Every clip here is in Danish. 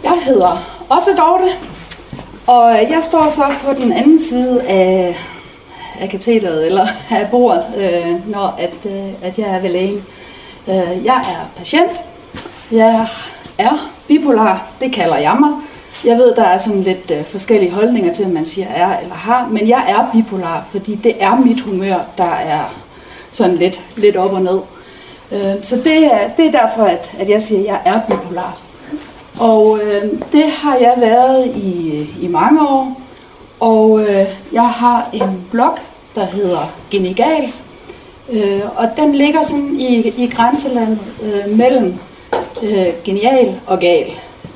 Jeg hedder også Dorte, og jeg står så på den anden side af katedret eller af bordet, når at jeg er ved lægen. Jeg er patient. Jeg er bipolar, det kalder jeg mig. Jeg ved, der er sådan lidt forskellige holdninger til, om man siger er eller har, men jeg er bipolar, fordi det er mit humør, der er sådan lidt op og ned. Så det er derfor, at jeg siger, at jeg er bipolar. Og det har jeg været i mange år, og jeg har en blog, der hedder Genial, og den ligger sådan i grænselandet mellem genial og gal,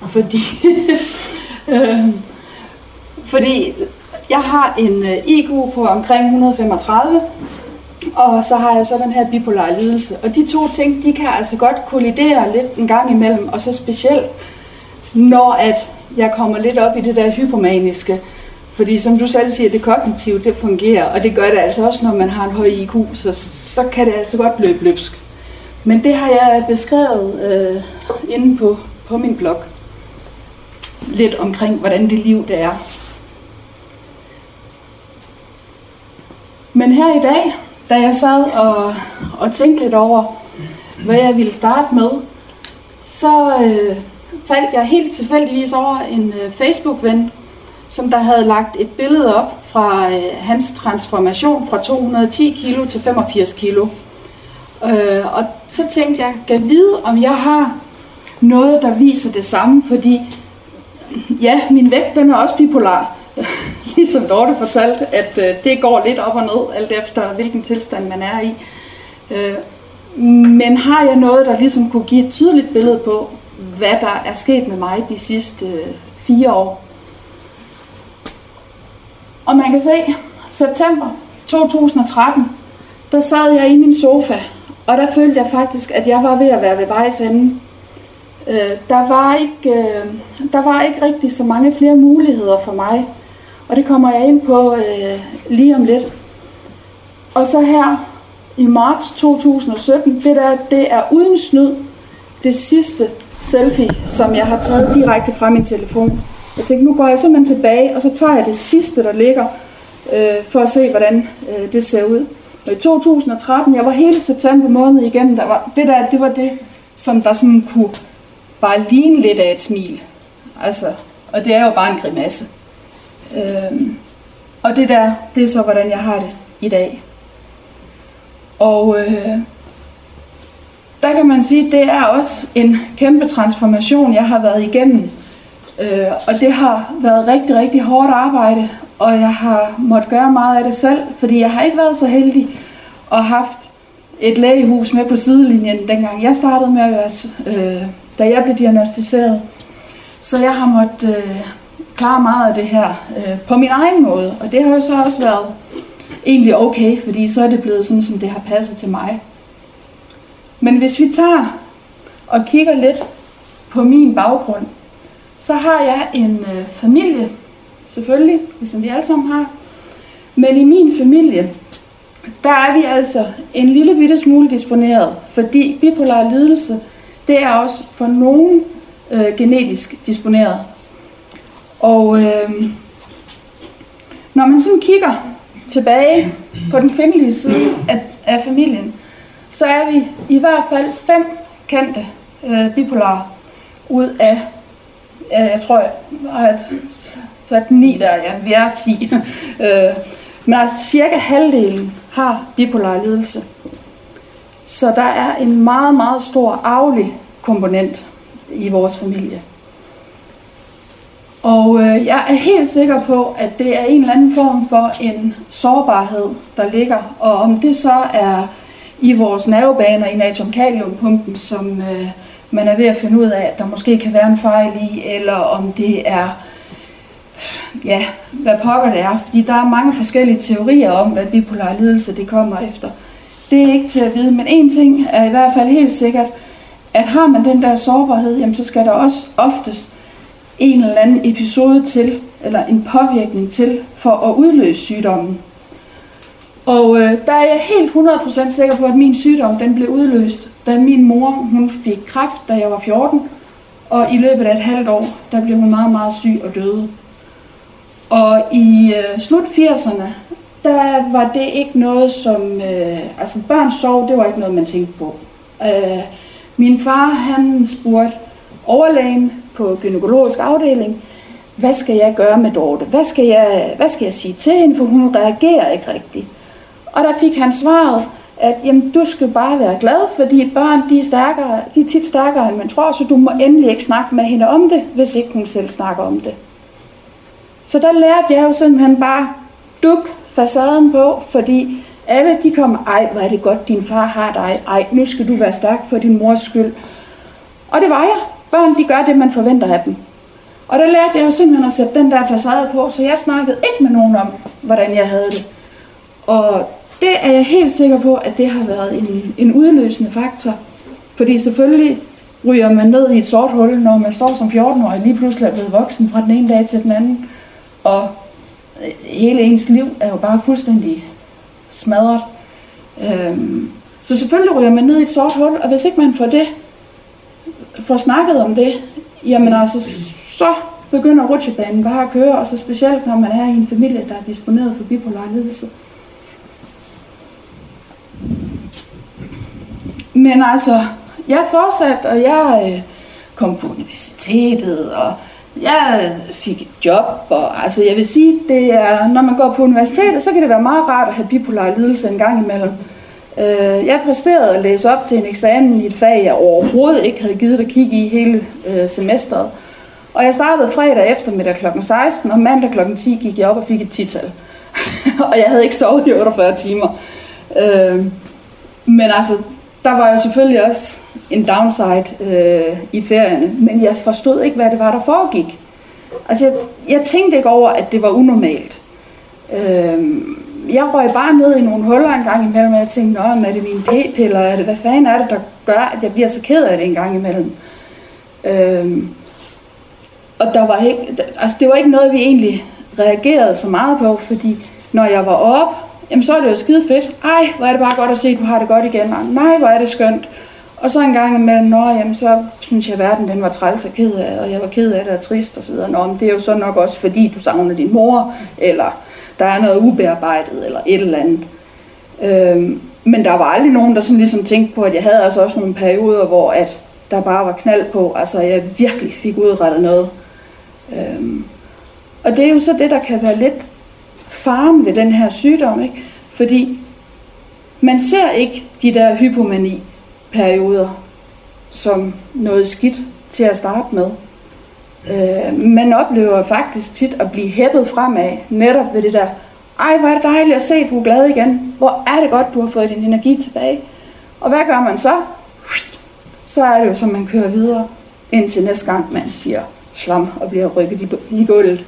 fordi jeg har en IQ på omkring 135, og så har jeg så den her bipolare lidelse. Og de to ting, de kan altså godt kollidere lidt en gang imellem, og så specielt, når at jeg kommer lidt op i det der hypomaniske. Fordi som du selv siger, det kognitive, det fungerer, og det gør det altså også, når man har en høj IQ, så kan det altså godt løbe løbsk. Men det har jeg beskrevet inde på min blog. Lidt omkring, hvordan det liv det er. Men her i dag, da jeg sad og tænkte lidt over, hvad jeg ville starte med, så faldt jeg helt tilfældigvis over en Facebook-ven, som der havde lagt et billede op fra hans transformation fra 210 kilo til 85 kilo. Og så tænkte jeg, kan vide, om jeg har noget, der viser det samme, fordi ja, min vægt, den er også bipolar. Ligesom Dorte fortalte, at det går lidt op og ned, alt efter hvilken tilstand man er i. Men har jeg noget, der ligesom kunne give et tydeligt billede på, hvad der er sket med mig de sidste 4 år? Og man kan se, september 2013, der sad jeg i min sofa, og der følte jeg faktisk, at jeg var ved at være ved vejs ende. Der var ikke rigtig så mange flere muligheder for mig, og det kommer jeg ind på lige om lidt. Og så her i marts 2017, det er uden snyd det sidste selfie, som jeg har taget direkte fra min telefon. Jeg tænkte, nu går jeg simpelthen tilbage, og så tager jeg det sidste, der ligger, for at se, hvordan det ser ud. Og i 2013, jeg var hele september måned igennem, det var det, som der sådan kunne bare ligne lidt af et smil. Altså, og det er jo bare en grimasse. Og det er så, hvordan jeg har det i dag. Og der kan man sige, det er også en kæmpe transformation, jeg har været igennem. Og det har været rigtig, rigtig hårdt arbejde, og jeg har måttet gøre meget af det selv, fordi jeg har ikke været så heldig og haft et lægehus med på sidelinjen, dengang jeg startede med at være, da jeg blev diagnosticeret. Så jeg har måttet klare meget af det her på min egen måde, og det har jo så også været egentlig okay, fordi så er det blevet sådan, som det har passet til mig. Men hvis vi tager og kigger lidt på min baggrund, så har jeg en familie, selvfølgelig, ligesom vi alle sammen har. Men i min familie, der er vi altså en lille bitte smule disponeret, fordi bipolar lidelse, det er også for nogen genetisk disponeret. Og når man sådan kigger tilbage på den kvindelige side af familien, så er vi i hvert fald 5 kendte bipolar ud af, jeg tror, jeg har sat 9 der, ja, vi er 10. Men altså cirka halvdelen har bipolar lidelse. Så der er en meget, meget stor arvelig komponent i vores familie. Og jeg er helt sikker på, at det er en eller anden form for en sårbarhed, der ligger. Og om det så er i vores nervebaner i natrium-kaliumpumpen, som man er ved at finde ud af, at der måske kan være en fejl i, eller om det er, ja, hvad pokker det er. Fordi der er mange forskellige teorier om, hvad bipolar lidelse det kommer efter. Det er ikke til at vide, men en ting er i hvert fald helt sikkert, at har man den der sårbarhed, jamen så skal der også oftest en eller anden episode til, eller en påvirkning til, for at udløse sygdommen. Og der er jeg helt 100% sikker på, at min sygdom den blev udløst, da min mor hun fik kræft, da jeg var 14. Og i løbet af et halvt år, der blev hun meget, meget syg og døde. Og i slut 80'erne, der var det ikke noget som... altså børns sorg, det var ikke noget, man tænkte på. Min far, han spurgte overlægen på gynækologisk afdeling, hvad skal jeg gøre med Dorte? Hvad skal jeg sige til hende, for hun reagerer ikke rigtigt. Og der fik han svaret, at jamen, du skal bare være glad, fordi børn de er tit stærkere, end man tror, så du må endelig ikke snakke med hende om det, hvis ikke hun selv snakker om det. Så der lærte jeg jo simpelthen bare duk facaden på, fordi alle de kom, ej, hvor er det godt, din far har dig, ej, nu skal du være stærk for din mors skyld. Og det var jeg. Børn, de gør det, man forventer af dem. Og der lærte jeg jo simpelthen at sætte den der facade på, så jeg snakkede ikke med nogen om, hvordan jeg havde det. Og det er jeg helt sikker på, at det har været en udløsende faktor. Fordi selvfølgelig ryger man ned i et sort hul, når man står som 14-årig lige pludselig er blevet voksen fra den ene dag til den anden. Og hele ens liv er jo bare fuldstændig smadret. Så selvfølgelig ryger man ned i et sort hul, og hvis ikke man får snakket om det, jamen altså, så begynder rutsjebanen bare at køre, og så specielt når man er i en familie, der er disponeret for bipolar lidelse. Men altså, jeg fortsatte, og jeg kom på universitetet, og jeg fik et job, og altså jeg vil sige, det er, når man går på universitetet, så kan det være meget rart at have bipolar lidelse en gang imellem. Jeg præsterede at læse op til en eksamen i et fag, jeg overhovedet ikke havde givet at kigge i hele semesteret. Og jeg startede fredag eftermiddag kl. 16, og mandag kl. 10 gik jeg op og fik et 10-tal. Og jeg havde ikke sovet i 48 timer. Men altså, der var jo selvfølgelig også en downside i ferierne, men jeg forstod ikke, hvad det var, der foregik. Altså, jeg tænkte ikke over, at det var unormalt. Jeg røg bare ned i nogle huller en gang imellem, og jeg tænkte, er det mine p-piller, er det, hvad fanden er det, der gør, at jeg bliver så ked af det en gang imellem? Og der var ikke, altså det var ikke noget, vi egentlig reagerede så meget på, fordi når jeg var oppe, jamen så er det jo skide fedt. Ej, hvor er det bare godt at se, at du har det godt igen. Og nej, hvor er det skønt. Og så en gang imellem, jamen så synes jeg, at verden den var træls og ked af, og jeg var ked af det og trist og så videre. Men det er jo så nok også, fordi du savner din mor, eller der er noget ubearbejdet, eller et eller andet. Men der var aldrig nogen, der sådan ligesom tænkte på, at jeg havde altså også nogle perioder, hvor at der bare var knald på. Altså jeg virkelig fik udrettet noget. Og det er jo så det, der kan være lidt faren ved den her sygdom, ikke? Fordi man ser ikke de der hypomani-perioder som noget skidt til at starte med. Man oplever faktisk tit at blive hæppet fremad, netop ved det der, ej hvor er det dejligt at se, at du er glad igen, hvor er det godt, du har fået din energi tilbage. Og hvad gør man så? Så er det jo, som man kører videre, indtil næste gang man siger slam og bliver rykket i gulvet.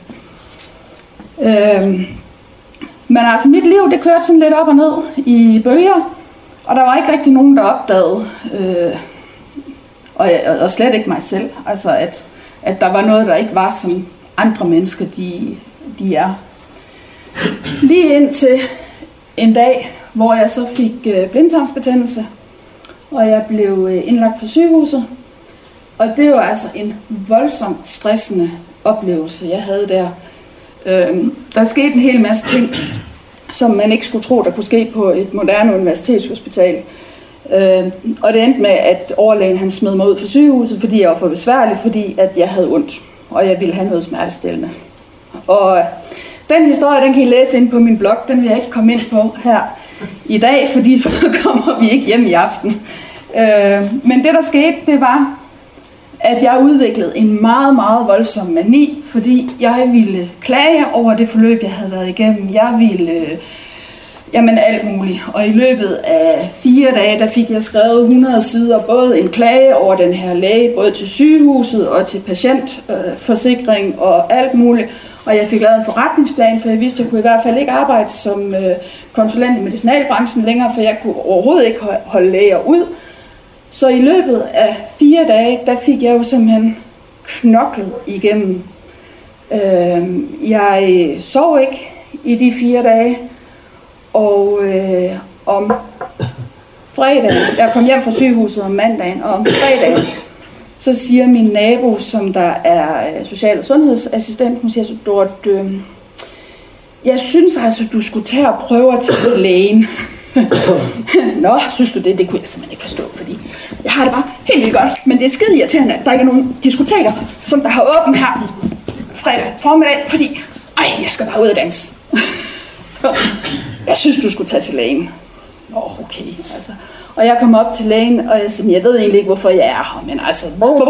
Men altså mit liv, det kørte sådan lidt op og ned i bølger, og der var ikke rigtig nogen, der opdagede, og slet ikke mig selv, altså at der var noget, der ikke var som andre mennesker, de er. Lige indtil en dag, hvor jeg så fik blindtarmsbetændelse, og jeg blev indlagt på sygehuset. Og det var altså en voldsomt stressende oplevelse, jeg havde der. Der skete en hel masse ting, som man ikke skulle tro, der kunne ske på et moderne universitetshospital. Og det endte med, at overlægen han smed mig ud fra sygehuset, fordi jeg var for besværlig, fordi at jeg havde ondt, og jeg ville have noget smertestillende. Og den historie, den kan I læse ind på min blog, den vil jeg ikke komme ind på her i dag, fordi så kommer vi ikke hjem i aften. Men det, der skete, det var, at jeg udviklede en meget, meget voldsom mani, fordi jeg ville klage over det forløb, jeg havde været igennem. Jeg ville alt muligt. Og i løbet af 4 dage, der fik jeg skrevet 100 sider, både en klage over den her læge, både til sygehuset og til patientforsikring og alt muligt. Og jeg fik lavet en forretningsplan, for jeg vidste, at jeg kunne i hvert fald ikke arbejde som konsulent i medicinalbranchen længere, for jeg kunne overhovedet ikke holde læger ud. Så i løbet af 4 dage, der fik jeg jo simpelthen knoklet igennem. Jeg sov ikke i de 4 dage, og om fredagen, jeg kom hjem fra sygehuset om mandagen, og om fredagen, så siger min nabo, som der er social- og sundhedsassistent, hun siger så, Dorte, jeg synes altså, du skulle tage og prøve at tage til lægen. Nå, synes du det? Det kunne jeg simpelthen ikke forstå, fordi jeg har det bare helt vildt godt. Men det er skide irriterende, at der ikke er nogen diskoteker, som der har åbent her fredag formiddag, fordi jeg skal bare ud og danse. Jeg synes, du skulle tage til lægen. Okay, altså. Og jeg kom op til lægen, og jeg sagde, jeg ved egentlig ikke, hvorfor jeg er her, men altså...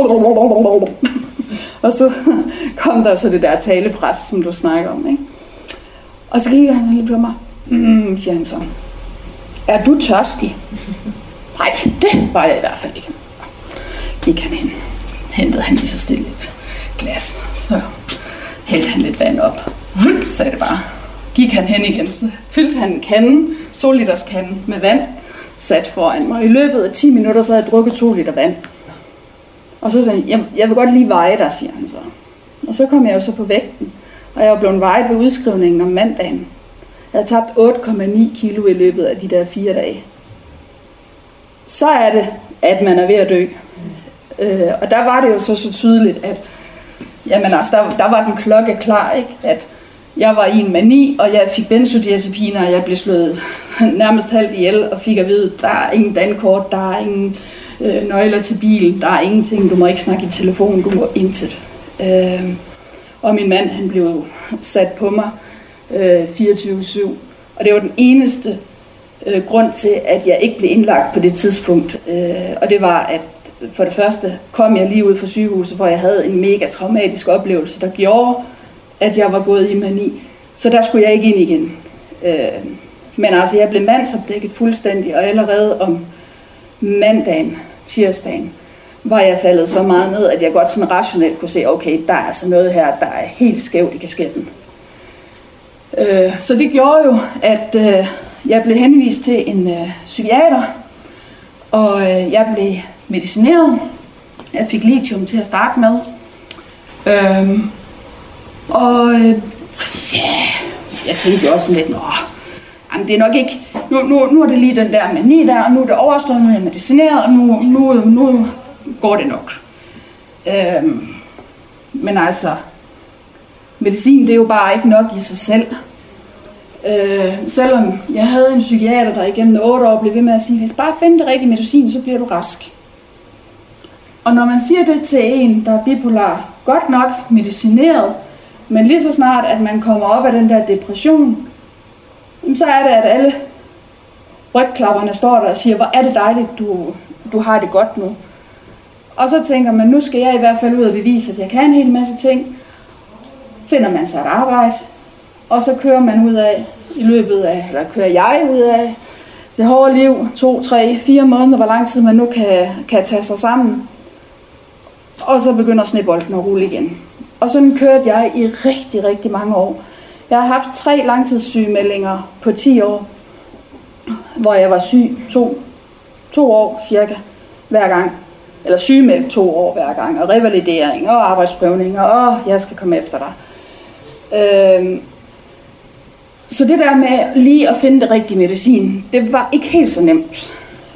Og så kom der så det der talepres, som du snakker om, ikke? Og så kigger han så lige på mig. Siger han så. Er du tørstig? Nej, det var jeg i hvert fald ikke. Gik han hen. Hentede han lige så stille et glas. Så hældte han lidt vand op. Sagde det bare. Gik han hen igen. Så fyldte han en kande, 2 liters kande med vand, sat foran mig. I løbet af 10 minutter, så havde jeg drukket 2 liter vand. Og så sagde han, jeg vil godt lige veje dig, siger han så. Og så kom jeg jo så på vægten. Og jeg var blevet vejet ved udskrivningen om mandagen. Jeg havde tabt 8,9 kilo i løbet af de der 4 dage. Så er det, at man er ved at dø. Og der var det jo så tydeligt, at jamen altså, der var den klokke klar, ikke? At jeg var i en mani, og jeg fik benzodiazepiner, og jeg blev slået nærmest halvt ihjel, og fik at vide, der er ingen dankort, der er ingen nøgler til bilen, der er ingenting, du må ikke snakke i telefon, du må intet. Og min mand, han blev sat på mig 24/7, og det var den eneste grund til, at jeg ikke blev indlagt på det tidspunkt. Og det var, at for det første kom jeg lige ud fra sygehuset, hvor jeg havde en mega traumatisk oplevelse, der gjorde, at jeg var gået i mani. Så der skulle jeg ikke ind igen. Men altså, jeg blev mandsopdækket fuldstændig, og allerede om mandagen, tirsdagen, var jeg faldet så meget ned, at jeg godt sådan rationelt kunne se, okay, der er altså noget her, der er helt skævt i kasketten. Så det gjorde jo, at jeg blev henvist til en psykiater, og jeg blev medicineret. Jeg fik lithium til at starte med. Jeg tænkte jo også sådan lidt, jamen det er nok ikke, nu er det lige den der mani der, og nu er det overstået, nu er jeg medicineret, og nu går det nok. Men altså, medicin det er jo bare ikke nok i sig selv. Selvom jeg havde en psykiater, der igennem 8 år blev ved med at sige, hvis bare finder det rigtige medicin, så bliver du rask. Og når man siger det til en, der er bipolar, godt nok medicineret, men lige så snart, at man kommer op af den der depression, så er det, at alle rygklapperne står der og siger, hvor er det dejligt, du har det godt nu. Og så tænker man, nu skal jeg i hvert fald ud og bevise, at jeg kan en hel masse ting. Finder man sig et arbejde, og så kører man ud af, eller kører jeg ud af det hårde liv, 2, 3, 4 måneder, hvor lang tid man nu kan tage sig sammen. Og så begynder snebolden at rulle igen. Og sådan kørte jeg i rigtig, rigtig mange år. Jeg har haft 3 langtidssygemeldinger på 10 år, hvor jeg var syg 2 år cirka hver gang. Eller sygemeldt 2 år hver gang, og revalidering, og arbejdsprøvninger, og jeg skal komme efter dig. Så det der med lige at finde det rigtige medicin, det var ikke helt så nemt.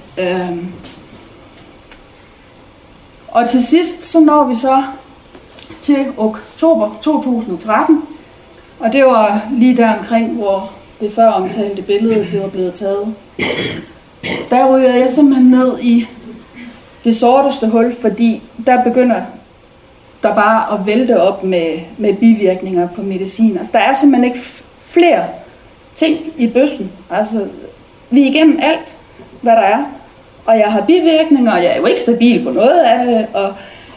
Og til sidst, så når vi så til oktober 2013, og det var lige der omkring, hvor det før omtalte billede, det var blevet taget. Der ryger jeg simpelthen ned i det sorteste hul, fordi der begynder der bare at vælte op med bivirkninger på medicin. Altså, der er simpelthen ikke flere ting i bøssen. Altså, vi er igennem alt, hvad der er. Og jeg har bivirkninger, og jeg er jo ikke stabil på noget af det, og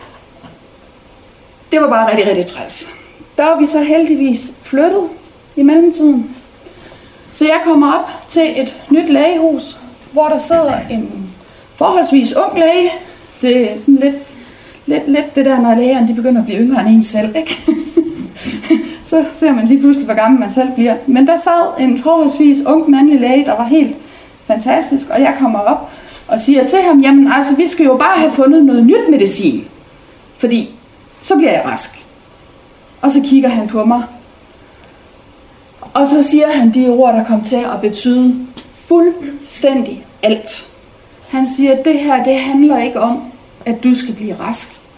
det var bare rigtig, rigtig træls. Der var vi så heldigvis flyttet i mellemtiden. Så jeg kommer op til et nyt lægehus, hvor der sidder en forholdsvis ung læge. Det er sådan lidt det der, når lægerne de begynder at blive yngre end en selv, ikke? Så ser man lige pludselig, hvor gammel man selv bliver. Men der sad en forholdsvis ung mandlig læge, der var helt fantastisk, og jeg kommer op og siger til ham, jamen altså, vi skal jo bare have fundet noget nyt medicin, fordi så bliver jeg rask. Og så kigger han på mig, og så siger han de ord, der kom til at betyde fuldstændig alt. Han siger, at det her, det handler ikke om, at du skal blive rask.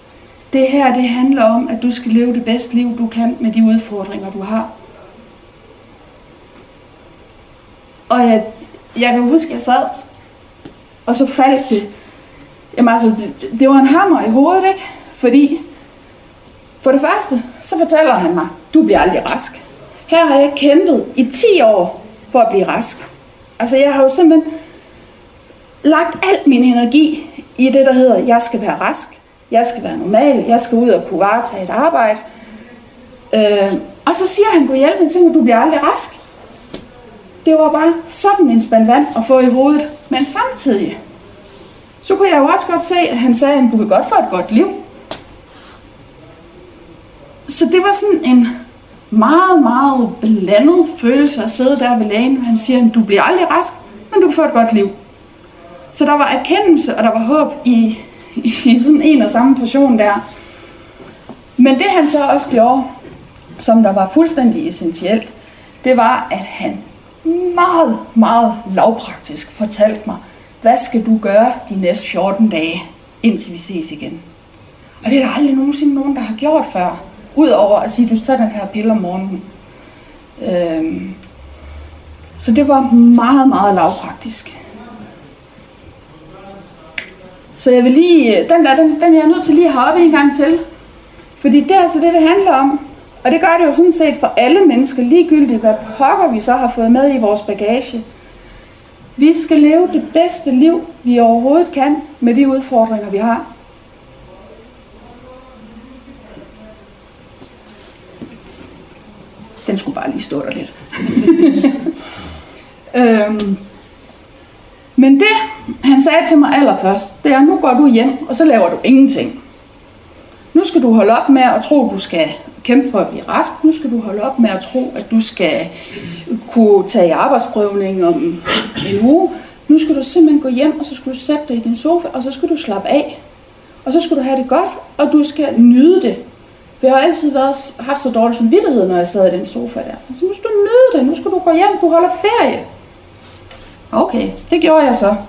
det her, det handler om, at du skal leve det bedste liv, du kan med de udfordringer, du har. Og jeg kan huske, at jeg sad, og så faldt det. Jamen altså, det var en hammer i hovedet, ikke? Fordi, for det første, så fortæller han mig, du bliver aldrig rask. Her har jeg kæmpet i 10 år for at blive rask. Altså, jeg har jo simpelthen lagt al min energi i det, der hedder, jeg skal være rask, jeg skal være normal, jeg skal ud og kunne varetage et arbejde. Og så siger han, Gud hjælp mig til, at du bliver aldrig rask. Det var bare sådan en spand vand at få i hovedet. Men samtidig, så kunne jeg jo også godt se, at han sagde, at du kan godt få et godt liv. Så det var sådan en meget, meget blandet følelse at sidde der ved lægen. Han siger, at du bliver aldrig rask, men du kan få et godt liv. Så der var erkendelse, og der var håb i sådan en og samme portion der. Men det han så også gjorde, som der var fuldstændig essentielt, det var, at han meget, meget lavpraktisk fortalte mig, hvad skal du gøre de næste 14 dage, indtil vi ses igen. Og det er der aldrig nogensinde nogen, der har gjort før. Udover at sige, at du tager den her pille om morgenen. Så det var meget, meget lavpraktisk. Så jeg vil lige, den er jeg nødt til lige at have op en gang til. Fordi det er altså det handler om. Og det gør det jo sådan set for alle mennesker, ligegyldigt hvad pokker vi så har fået med i vores bagage. Vi skal leve det bedste liv, vi overhovedet kan, med de udfordringer, vi har. Den skulle bare lige stå der lidt. Men det, han sagde til mig allerførst, det er, nu går du hjem, og så laver du ingenting. Nu skal du holde op med at tro, at du skal kæmpe for at blive rask. Nu skal du holde op med at tro, at du skal kunne tage arbejdsprøvning om en uge. Nu skal du simpelthen gå hjem, og så skal du sætte dig i din sofa, og så skal du slappe af. Og så skal du have det godt, og du skal nyde det. Jeg har altid haft så dårlig samvittighed, når jeg sad i den sofa der. Altså, nu skal du nyde det, nu skal du gå hjem, du holder ferie. Okay, det gjorde jeg så.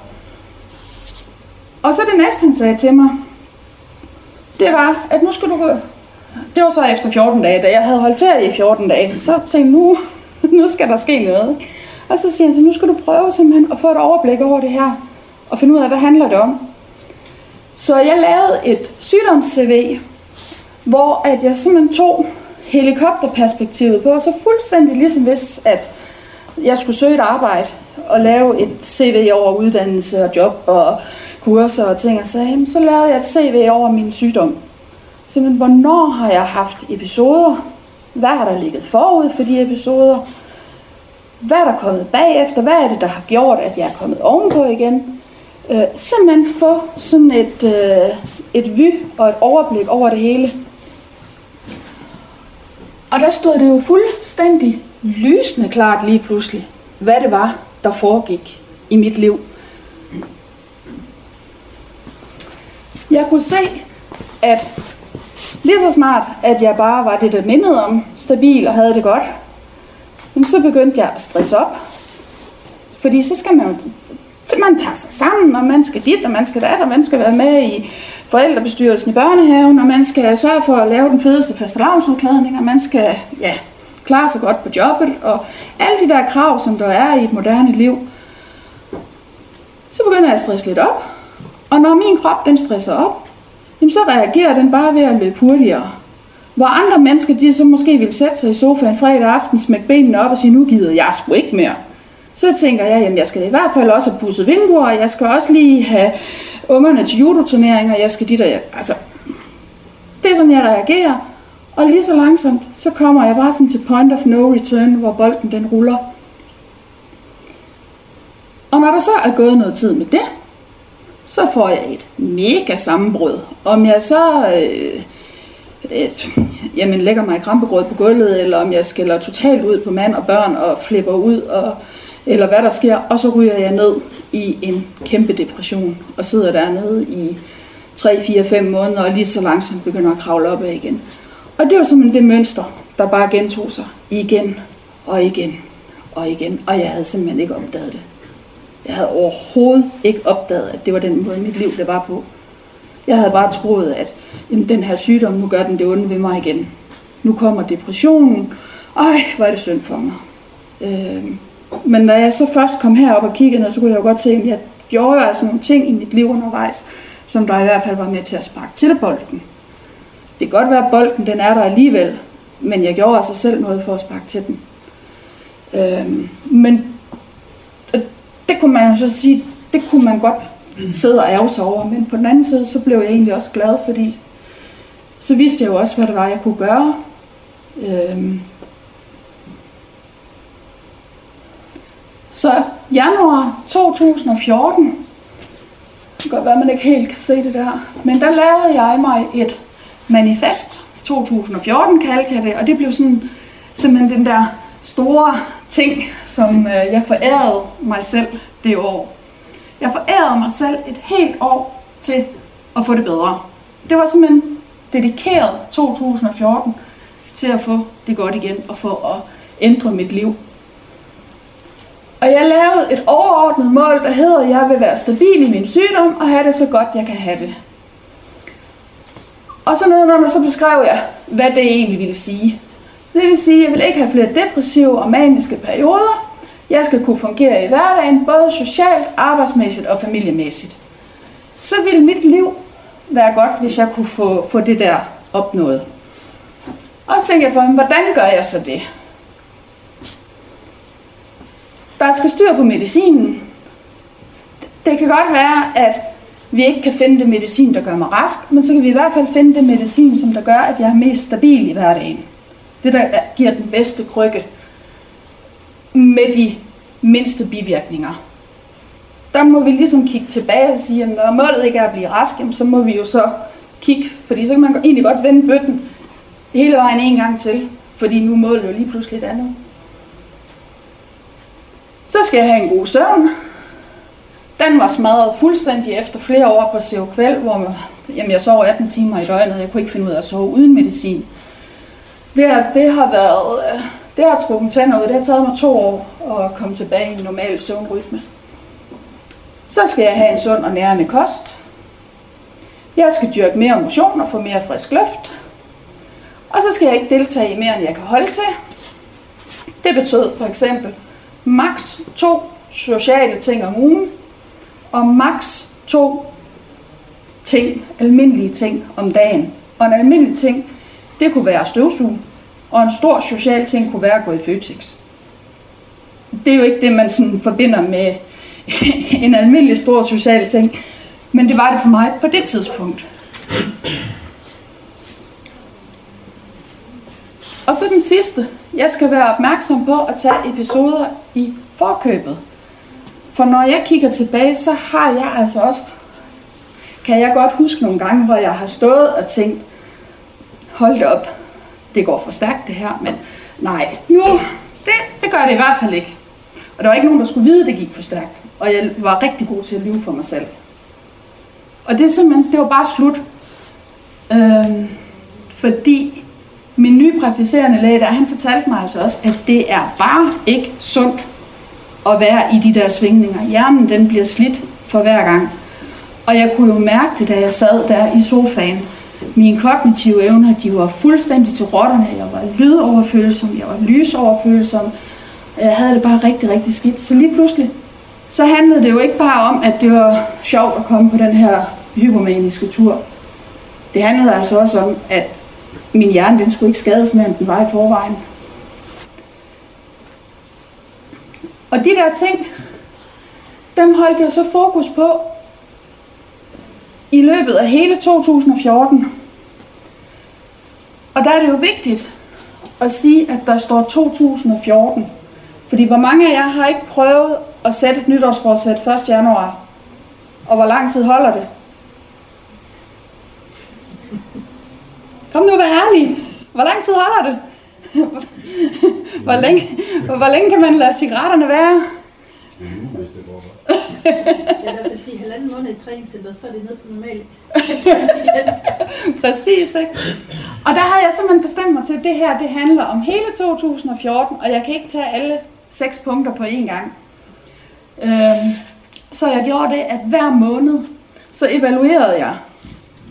Og så det næste, han sagde til mig, det var, at nu skal du gå. Det var så efter 14 dage, da jeg havde holdt ferie i 14 dage. Så tænkte jeg, nu skal der ske noget. Og så siger han så, nu skal du prøve simpelthen at få et overblik over det her, og finde ud af, hvad handler det om. Så jeg lavede et sygdoms-CV, hvor at jeg simpelthen tog helikopterperspektivet på, så fuldstændig ligesom hvis, at jeg skulle søge et arbejde og lave et CV over uddannelse og job og kurser og ting og sager, så lavede jeg et CV over min sygdom. Simpelthen, hvornår har jeg haft episoder? Hvad har der ligget forud for de episoder? Hvad er der kommet bagefter? Hvad er det, der har gjort, at jeg er kommet ovenpå igen? Simpelthen få sådan et vy og et overblik over det hele. Og der stod det jo fuldstændig lysende klart lige pludselig, hvad det var, der foregik i mit liv. Jeg kunne se, at lige så snart, at jeg bare var det, der mindede om, stabil og havde det godt, så begyndte jeg at stresse op. Fordi så skal man tager sig sammen, og man skal dit, og man skal dat, og man skal være med i forældrebestyrelsen i børnehaven, og man skal sørge for at lave den fedeste fastelavnsudklædning, og man skal klare sig godt på jobbet, og alle de der krav, som der er i et moderne liv. Så begynder jeg at stresse lidt op, og når min krop den stresser op, så reagerer den bare ved at løbe hurtigere. Hvor andre mennesker, de så måske vil sætte sig i sofaen fredag aften, smække benene op og sige, nu gider jeg sgu ikke mere. Så tænker jeg, jamen jeg skal i hvert fald også have pudset vinduer, og jeg skal også lige have ungerne til judoturneringer, jeg skal dit og jeg. Altså, det er sådan, jeg reagerer. Og lige så langsomt, så kommer jeg bare sådan til point of no return, hvor bolden den ruller. Og når der så er gået noget tid med det, så får jeg et mega sammenbrud. Om jeg så lægger mig i krampegrød på gulvet, eller om jeg skælder totalt ud på mand og børn og flipper ud, eller hvad der sker, og så ryger jeg ned i en kæmpe depression, og sidder dernede i 3, 4, 5 måneder, og lige så langsomt begynder at kravle op ad igen. Og det var simpelthen det mønster, der bare gentog sig igen og igen og igen, og jeg havde simpelthen ikke opdaget det. Jeg havde overhovedet ikke opdaget, at det var den måde, mit liv det var på. Jeg havde bare troet, at jamen, den her sygdom, nu gør den det onde ved mig igen. Nu kommer depressionen. Ej, hvor er det synd for mig. Men da jeg så først kom herop og kiggede ned, så kunne jeg jo godt se, at jeg gjorde altså nogle ting i mit liv undervejs, som der i hvert fald var med til at sparke til bolden. Det kan godt være, at bolden den er der alligevel, men jeg gjorde altså selv noget for at sparke til den. Men det kunne man jo så sige, det kunne man godt sidde og ærge sig over, men på den anden side, så blev jeg egentlig også glad, fordi så vidste jeg jo også, hvad det var, jeg kunne gøre. Så januar 2014, det kan godt være, at man ikke helt kan se det der, men der lavede jeg mig et manifest. 2014 kaldte jeg det, og det blev sådan, simpelthen den der store ting, som jeg forærede mig selv det år. Jeg forærede mig selv et helt år til at få det bedre. Det var simpelthen dedikeret 2014 til at få det godt igen og få at ændre mit liv. Og jeg lavede et overordnet mål, der hedder, at jeg vil være stabil i min sygdom og have det så godt, jeg kan have det. Og så nedenunder så beskrev jeg, hvad det egentlig ville sige. Det vil sige, at jeg vil ikke have flere depressive og maniske perioder. Jeg skal kunne fungere i hverdagen, både socialt, arbejdsmæssigt og familiemæssigt. Så ville mit liv være godt, hvis jeg kunne få det der opnået. Og så tænkte jeg for, hvordan gør jeg så det? Der skal styr på medicinen. Det kan godt være, at vi ikke kan finde det medicin, der gør mig rask, men så kan vi i hvert fald finde det medicin, som der gør, at jeg er mest stabil i hverdagen. Det, der giver den bedste krykke med de mindste bivirkninger. Der må vi ligesom kigge tilbage og sige, at når målet ikke er at blive rask, så må vi jo så kigge, fordi så kan man egentlig godt vende bøtten hele vejen en gang til, fordi nu er målet jo lige pludselig et andet. Så skal jeg have en god søvn. Den var smadret fuldstændig efter flere år på Seroquel, hvor jeg sov 18 timer i døgnet. Jeg kunne ikke finde ud af at sove uden medicin. Det har trukket tænder ud. Det har taget mig 2 år at komme tilbage i en normal søvnrytme. Så skal jeg have en sund og nærende kost. Jeg skal dyrke mere motion og få mere frisk luft. Og så skal jeg ikke deltage i mere, end jeg kan holde til. Det betød for eksempel maks 2 sociale ting om ugen, og maks 2 ting, almindelige ting om dagen. Og en almindelig ting, det kunne være støvsuge, og en stor social ting kunne være at gå i Føtex. Det er jo ikke det, man sådan forbinder med en almindelig stor social ting, men det var det for mig på det tidspunkt. Og så den sidste. Jeg skal være opmærksom på at tage episoder i forkøbet. For når jeg kigger tilbage, så har jeg altså også, kan jeg godt huske nogle gange, hvor jeg har stået og tænkt, hold det op, det går for stærkt det her, men nej, nu, det gør det i hvert fald ikke. Og der var ikke nogen, der skulle vide, at det gik for stærkt. Og jeg var rigtig god til at lyve for mig selv. Og det er simpelthen, det var bare slut. Fordi min nye praktiserende læge der, han fortalte mig altså også, at det er bare ikke sundt at være i de der svingninger. Hjernen, den bliver slidt for hver gang. Og jeg kunne jo mærke det, da jeg sad der i sofaen. Mine kognitive evner, de var fuldstændig til rotterne. Jeg var lydoverfølsom, jeg var lysoverfølsom. Jeg havde det bare rigtig, rigtig skidt. Så lige pludselig, så handlede det jo ikke bare om, at det var sjovt at komme på den her hypomaniske tur. Det handlede altså også om, at min hjerne, den skulle ikke skades mere, end den var i forvejen. Og de der ting, dem holdt jeg så fokus på i løbet af hele 2014. Og der er det jo vigtigt at sige, at der står 2014. Fordi hvor mange af jer har ikke prøvet at sætte et nytårsforsæt 1. januar? Og hvor lang tid holder det? Kom nu, vær ærlig. Hvor lang tid holder det? Hvor længe kan man lade cigaretterne være? Jeg vil sige 1,5 måned i træningscenter, så er det nede på normalt. Præcis, ikke? Og der havde jeg simpelthen bestemt mig til, at det her, det handler om hele 2014, og jeg kan ikke tage alle 6 punkter på én gang. Så jeg gjorde det, at hver måned, så evaluerede jeg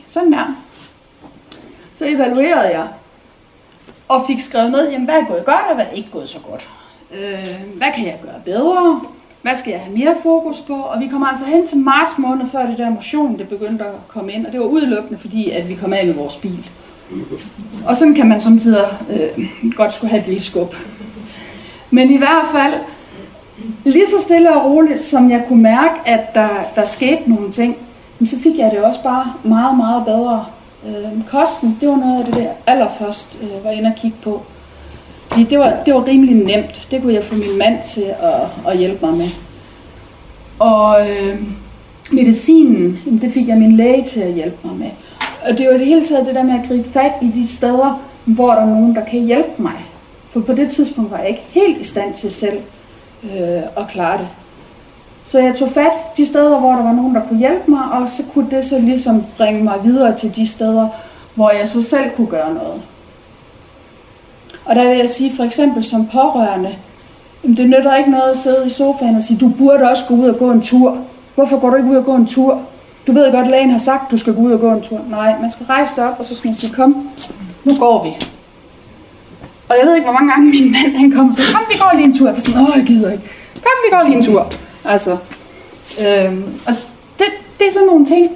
sådan der. Så evaluerede jeg, og fik skrevet ned, jamen, hvad er gået godt, og hvad er ikke gået så godt. Hvad kan jeg gøre bedre? Hvad skal jeg have mere fokus på? Og vi kommer altså hen til marts måned, før det der motion, det begyndte at komme ind. Og det var udelukkende, fordi at vi kom af med vores bil. Og sådan kan man samtidig godt skulle have et lille skub. Men i hvert fald, lige så stille og roligt, som jeg kunne mærke, at der skete nogle ting, så fik jeg det også bare meget, meget bedre. Kosten, det var noget af det der allerførst var inde og kigge på. Fordi det var rimelig nemt. Det kunne jeg få min mand til at hjælpe mig med. Og medicinen, det fik jeg min læge til at hjælpe mig med. Og det var det hele taget det der med at gribe fat i de steder, hvor der er nogen, der kan hjælpe mig. For på det tidspunkt var jeg ikke helt i stand til selv at klare det. Så jeg tog fat de steder, hvor der var nogen, der kunne hjælpe mig, og så kunne det så ligesom bringe mig videre til de steder, hvor jeg så selv kunne gøre noget. Og der vil jeg sige, for eksempel som pårørende, det nytter ikke noget at sidde i sofaen og sige, du burde også gå ud og gå en tur. Hvorfor går du ikke ud og gå en tur? Du ved godt, at lægen har sagt, at du skal gå ud og gå en tur. Nej, man skal rejse sig op, og så skal man sige, kom, nu går vi. Og jeg ved ikke, hvor mange gange min mand han kom og sagde, kom, vi går lige en tur. Jeg var sådan, jeg gider ikke. Kom, vi går lige en tur. Altså, og det er sådan nogle ting,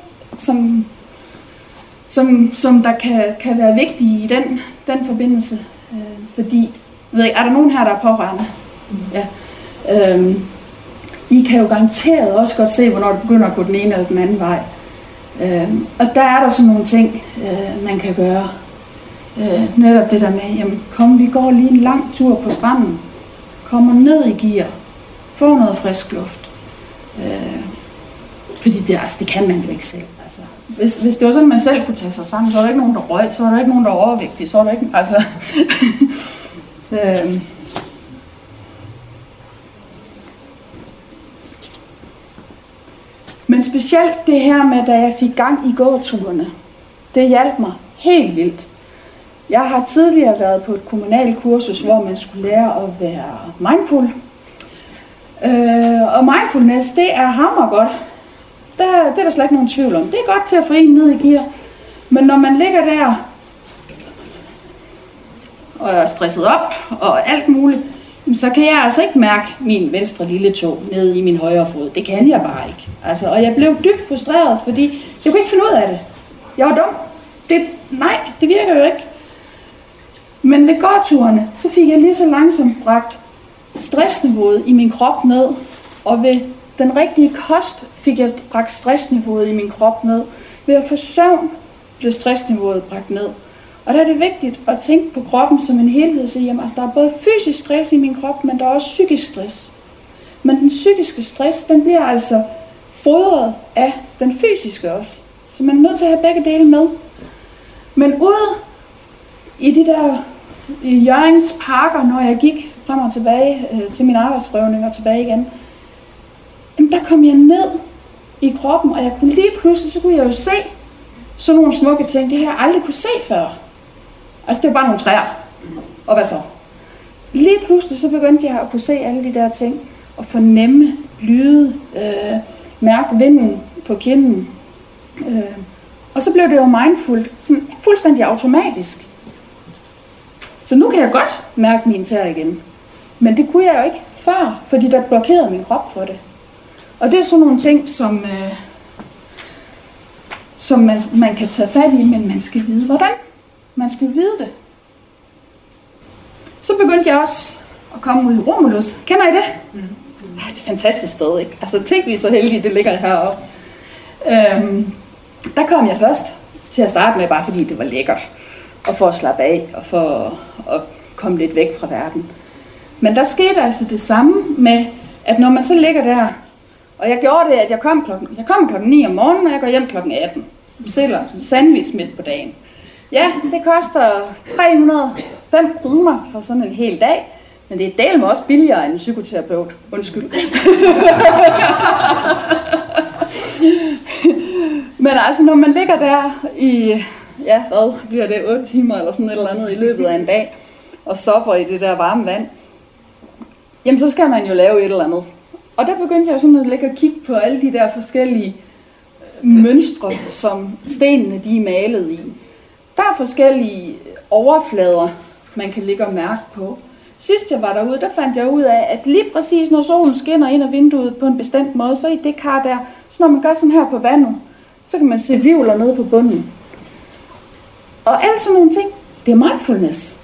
som der kan være vigtige i den forbindelse. Fordi, jeg ved ikke, er der nogen her, der er pårørende? Ja. I kan jo garanteret også godt se, hvornår det begynder at gå den ene eller den anden vej. Og der er der sådan nogle ting, man kan gøre. Netop det der med, jamen kom, vi går lige en lang tur på stranden. Kommer ned i gear. Får noget frisk luft. Fordi det kan man jo ikke selv. Altså, hvis det var sådan, man selv kunne tage sig sammen, så var der ikke nogen, der røg, så var der ikke nogen, der var overvægtig, så var der ikke, altså... Men specielt det her med, da jeg fik gang i gåturene, det hjalp mig helt vildt. Jeg har tidligere været på et kommunalt kursus, hvor man skulle lære at være mindful. Og mindfulness, det er hammergodt. Det er der slet ikke nogen tvivl om. Det er godt til at få en ned i gear. Men når man ligger der og er stresset op og alt muligt, så kan jeg altså ikke mærke min venstre lille tå nede i min højre fod. Det kan jeg bare ikke. Altså, og jeg blev dybt frustreret, fordi jeg kunne ikke finde ud af det. Jeg var dum. Det virker jo ikke. Men ved gåturene, så fik jeg lige så langsomt bragt stressniveauet i min krop ned, og ved den rigtige kost fik jeg bragt stressniveauet i min krop ned. Ved at få søvn blev stressniveauet bragt ned. Og der er det vigtigt at tænke på kroppen som en helhed og sige, jamen, altså, der er både fysisk stress i min krop, men der er også psykisk stress. Men den psykiske stress, den bliver altså fodret af den fysiske også. Så man er nødt til at have begge dele med. Men ude i de der Hjørrings parker, når jeg gik frem og tilbage til min arbejdsprøvning og tilbage igen, jamen, der kom jeg ned i kroppen, og jeg kunne lige pludselig, så kunne jeg jo se sådan nogle smukke ting, det har jeg aldrig kunne se før. Altså det var bare nogle træer. Og hvad så? Lige pludselig så begyndte jeg at kunne se alle de der ting, og fornemme lyde, mærke vinden på kinden. Og så blev det jo mindful, sådan fuldstændig automatisk. Så nu kan jeg godt mærke mine tæer igen. Men det kunne jeg jo ikke før, fordi der blokerede min krop for det. Og det er sådan nogle ting, som man kan tage fat i, men man skal vide hvordan. Man skal vide det. Så begyndte jeg også at komme ud i Romulus. Kender I det? Ja, det er et fantastisk sted, ikke? Altså tænk, vi er så heldige, det ligger heroppe. Der kom jeg først til at starte med, bare fordi det var lækkert. Og for at slappe af, og for at komme lidt væk fra verden. Men der skete altså det samme med, at når man så ligger der, og jeg gjorde det, at jeg kom klokken 9 om morgenen, og jeg går hjem klokken 18. Bestiller en sandwich midt på dagen. Ja, det koster 305 kroner for sådan en hel dag, men det er delt med også billigere end en psykoterapeut. Undskyld. Men altså, når man ligger der i, ja, hvad bliver det, 8 timer eller sådan et eller andet i løbet af en dag, og sopper i det der varme vand, jamen så skal man jo lave et eller andet. Og der begyndte jeg sådan at ligge og kigge på alle de der forskellige mønstre, som stenene de er malet i. Der er forskellige overflader, man kan ligge og mærke på. Sidst jeg var derude, der fandt jeg ud af, at lige præcis når solen skinner ind ad vinduet på en bestemt måde, så i det kar der, så når man gør sådan her på vandet, så kan man se hvirvler nede på bunden. Og alle sådan nogle ting, det er mindfulness.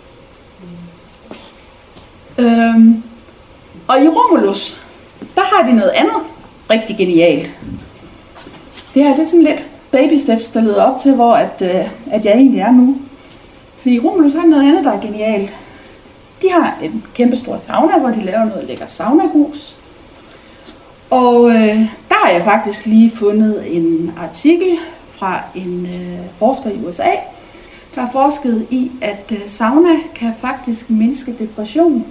Og i Romulus, der har de noget andet rigtig genialt. Det her det er sådan lidt baby steps, der leder op til, hvor at jeg egentlig er nu. For i Romulus har de noget andet, der er genialt. De har en kæmpe stor sauna, hvor de laver noget lækker saunagrus. Og der har jeg faktisk lige fundet en artikel fra en forsker i USA, der har forsket i, at sauna kan faktisk mindske depression.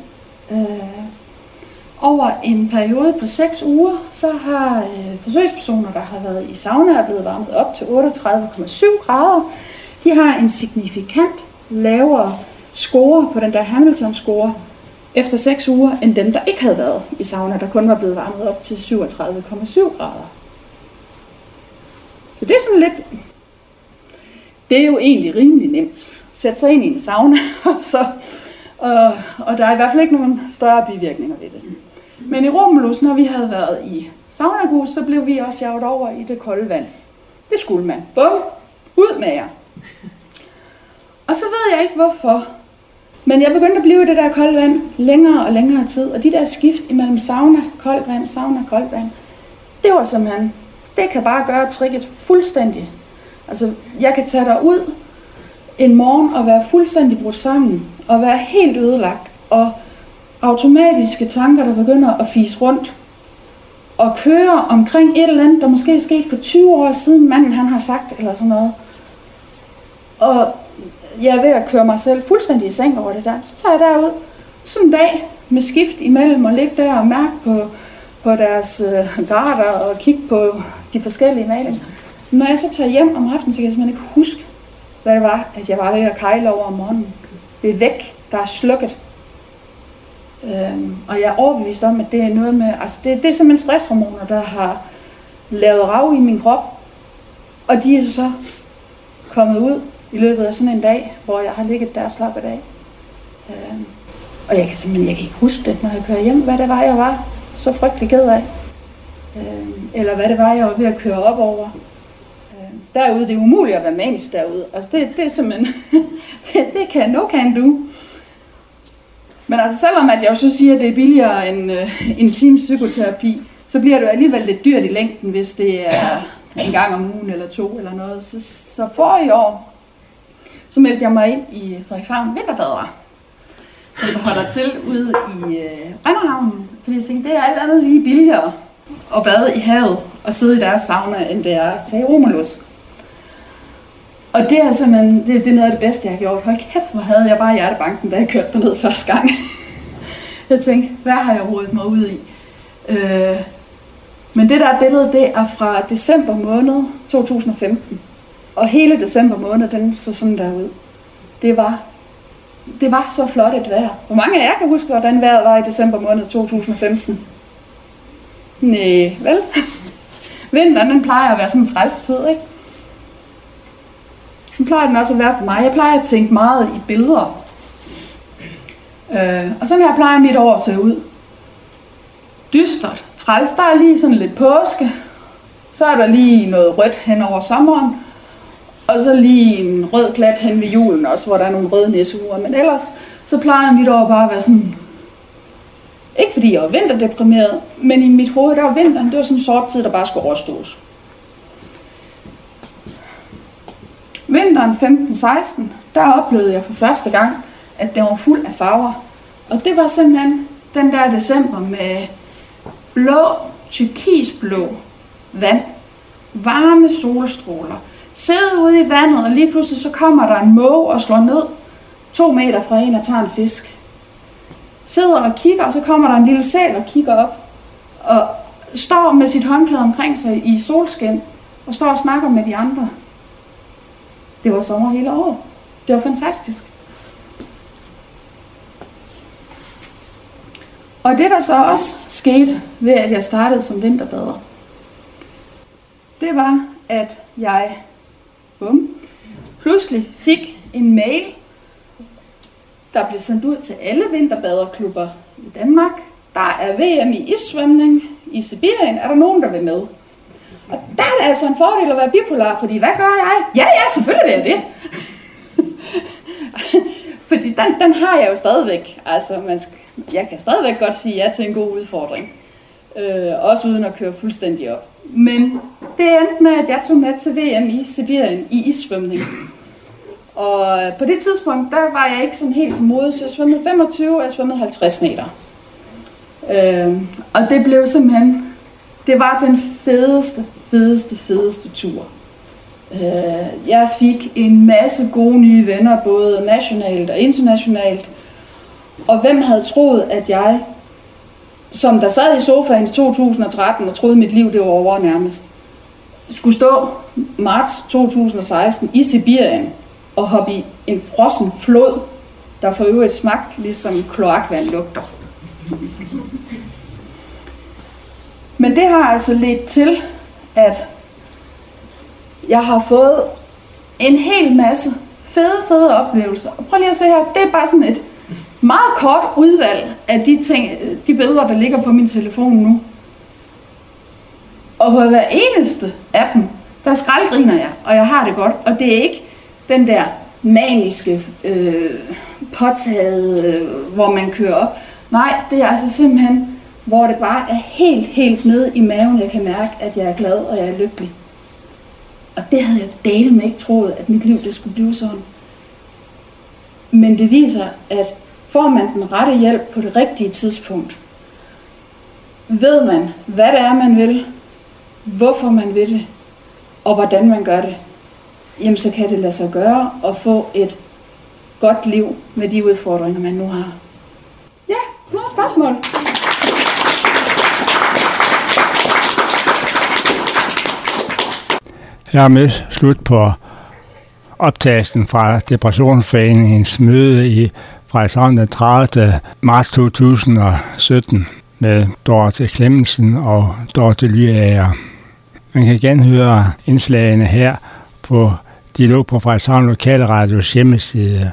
Over en periode på 6 uger, så har forsøgspersoner, der har været i sauna, er blevet varmet op til 38,7 grader. De har en signifikant lavere score på den der Hamilton-score efter 6 uger, end dem, der ikke havde været i sauna, der kun var blevet varmet op til 37,7 grader. Så det er sådan lidt... Det er jo egentlig rimelig nemt. Sæt sig ind i en sauna, og der er i hvert fald ikke nogen større bivirkninger ved det. Men i Romulus, når vi havde været i saunagrus, så blev vi også jaget over i det kolde vand. Det skulle man. Bum! Ud med jer! Og så ved jeg ikke hvorfor, men jeg begyndte at blive i det der kolde vand længere og længere tid, og de der skift imellem sauna, koldt vand, det var simpelthen, det kan bare gøre tricket fuldstændig. Altså, jeg kan tage dig ud en morgen og være fuldstændig brudt sammen, og være helt ødelagt, og automatiske tanker, der begynder at fise rundt, og køre omkring et eller andet, der måske er sket for 20 år siden, manden han har sagt, eller sådan noget. Og jeg er ved at køre mig selv fuldstændig i seng over det der. Så tager jeg derud, sådan en dag med skift imellem, og ligge der og mærke på deres garter, og kigge på de forskellige malinger. Når jeg så tager hjem om aftenen, så kan jeg simpelthen ikke huske, hvad det var, at jeg var ved at kejle over om morgenen. Det er væk, der er slukket. Og jeg er overbevist om, at det er noget med, altså det er simpelthen stresshormoner, der har lavet rav i min krop, og de er så kommet ud i løbet af sådan en dag, hvor jeg har ligget der og slappet af. Og jeg kan ikke huske det, når jeg kører hjem, hvad det var, jeg var så frygtelig ked af. Eller hvad det var, jeg var ved at køre op over. Derude, det er umuligt at være manisk derude. Altså det er simpelthen, det kan do. Men altså selvom at jeg jo så siger, at det er billigere end en times psykoterapi, så bliver det jo alligevel lidt dyrt i længden, hvis det er en gang om ugen eller 2 eller noget. Så forrige år, så meldte jeg mig ind i Frederikshavn Vinterbader, som der holder til ude i Brennerhavnen. Fordi jeg tænkte, det er alt andet lige billigere at bade i havet og sidde i deres sauna, end det er at tage i Romulus. Og det er simpelthen, det er noget af det bedste, jeg har gjort. Hold kæft, hvor havde jeg bare hjertebanken, da jeg kørte derned første gang. Jeg tænkte, hvad har jeg rodet mig ud i? Men det der billede, det er fra december måned 2015. Og hele december måned, den så sådan der ud. Det var så flot et vejr. Hvor mange af jer kan huske, hvordan vejret var i december måned 2015? Næh, vel? Vinteren, den plejer at være sådan en trælstid, ikke? Den plejer den også at være for mig. Jeg plejer at tænke meget i billeder. Og sådan her plejer mit år at se ud. Dystert, træls. Der er lige sådan lidt påske. Så er der lige noget rødt hen over sommeren. Og så lige en rød klat hen ved julen også, hvor der er nogle røde næseuger. Men ellers, så plejer mit år bare at være sådan... Ikke fordi jeg var vinterdeprimeret, men i mit hoved, der var vinteren, det var sådan en sort tid, der bare skulle overstås. Vinteren 15-16, der oplevede jeg for første gang, at det var fuld af farver. Og det var simpelthen den der december med blå, turkisblå vand, varme solstråler, sidde ude i vandet, og lige pludselig så kommer der en måge og slår ned 2 meter fra en og tager en fisk. Sidder og kigger, og så kommer der en lille sæl og kigger op, og står med sit håndklæde omkring sig i solskin, og står og snakker med de andre. Det var sommer hele året. Det var fantastisk. Og det der så også skete ved, at jeg startede som vinterbader, det var, at jeg pludselig fik en mail, der blev sendt ud til alle vinterbaderklubber i Danmark. Der er VM i issvømning i Sibirien. Er der nogen, der vil med? Og der er det altså en fordel at være bipolar, fordi hvad gør jeg? Ja, selvfølgelig vil jeg det. Fordi den har jeg jo stadigvæk. Altså, jeg kan stadigvæk godt sige ja til en god udfordring. Også uden at køre fuldstændig op. Men det endte med, at jeg tog med til VM i Sibirien i issvømning. Og på det tidspunkt, der var jeg ikke sådan helt så modig, så jeg svømmede 25, og jeg svømmede 50 meter. Og det blev simpelthen, det var den fedeste tur. Jeg fik en masse gode nye venner, både nationalt og internationalt. Og hvem havde troet, at jeg, som der sad i sofaen i 2013 og troede, mit liv det var over nærmest, skulle stå marts 2016 i Sibirien og hoppe i en frossen flod, der for øvrigt smagte ligesom kloakvand lugter. Men det har altså ledt til, at jeg har fået en hel masse fede oplevelser. Og prøv lige at se her, det er bare sådan et meget kort udvalg af de billeder, der ligger på min telefon nu. Og på hver eneste af dem, der skraldgriner jeg, og jeg har det godt. Og det er ikke den der maniske påtaget, hvor man kører op. Nej, det er altså simpelthen, hvor det bare er helt nede i maven, jeg kan mærke, at jeg er glad, og jeg er lykkelig. Og det havde jeg dæleme ikke troet, at mit liv det skulle blive sådan. Men det viser, at får man den rette hjælp på det rigtige tidspunkt, ved man, hvad det er, man vil, hvorfor man vil det, og hvordan man gør det, jamen så kan det lade sig gøre at få et godt liv med de udfordringer, man nu har. Ja, nogle spørgsmål. Hermed slut på optagelsen fra Depressionsforeningens møde i Frederikshavn den 30. marts 2017 med Dorte Clemmensen og Dorte Lyager. Man kan genhøre indslagene her på Dialog på Frederikshavn Lokalradios hjemmeside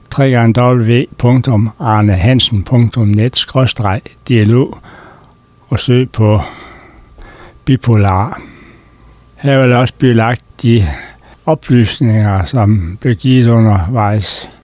www.arnehansen.net/dialog og søg på bipolar. Her vil også blive lagt de oplysninger, som blev givet undervejs.